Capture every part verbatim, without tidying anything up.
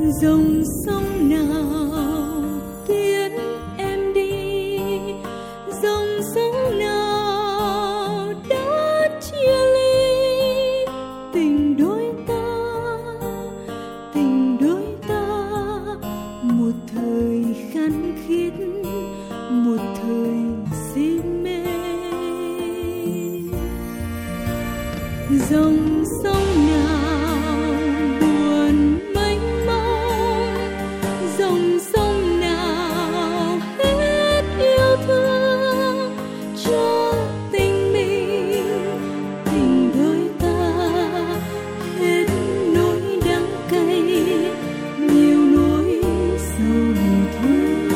dòng sông nào tiễn em đi, dòng sông nào đã chia ly tình đôi ta, tình đôi ta một thời khăn khít, một thời si mê. Dòng sông nào buồn mênh mông, dòng sông nào hết yêu thương cho tình mình, tình đôi ta hết nỗi đắng cay, nhiều nỗi sầu thương.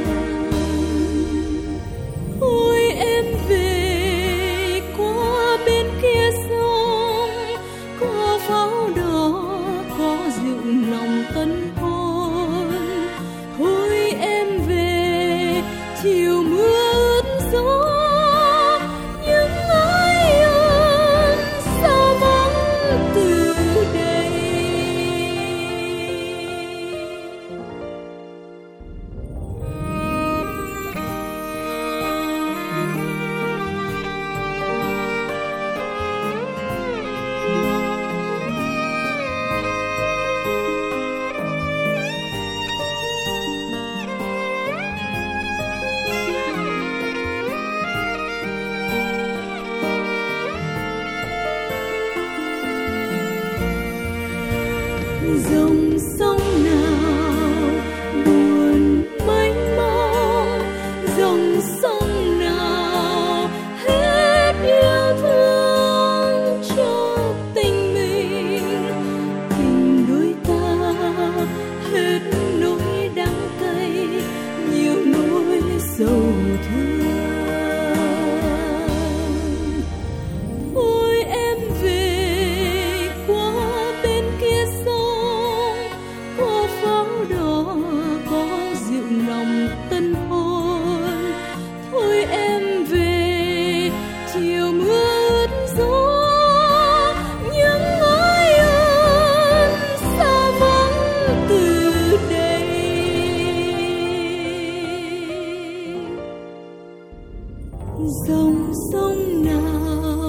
Ôi em về qua bên kia sông, có pháo đỏ, có rượu lòng tân hôn. Thôi em về chiều mưa ướt gió, những ái ân sao vắng từ đây. Dòng sông nào buồn mênh mông, dòng sông nào hết yêu thương cho tình mình, tình đôi ta hết nỗi đắng cay, nhiều nỗi sầu thương. Ôi em về qua bên kia sông, có pháo đỏ, có rượu lòng tân hôn. Thôi em về chiều mưa ướt gió, những ái ân xa vắng từ đây. Dòng sông nào